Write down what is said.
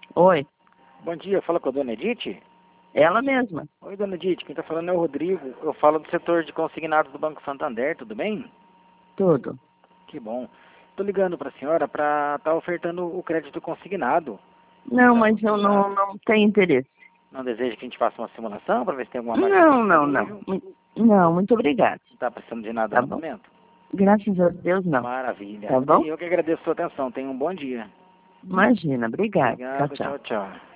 Oi, Bom dia, fala com a dona Edith? ela mesma. Oi, dona Edith, quem está falando é o Rodrigo. Eu falo do setor de consignados do Banco Santander, tudo bem? Tudo. Que bom. Estou ligando para a senhora para estar ofertando o crédito consignado. Não, Tá mas eu autorizado. não tenho interesse. Não deseja que a gente faça uma simulação para ver se tem alguma margem Não. disponível? Não, muito obrigada. Não está precisando de nada Tá no bom? momento? Graças a Deus, não. Maravilha. Tá bom? Eu que agradeço a sua atenção. Tenha um bom dia. Imagina, obrigada. Tchau, Obrigado, tchau. tchau, tchau.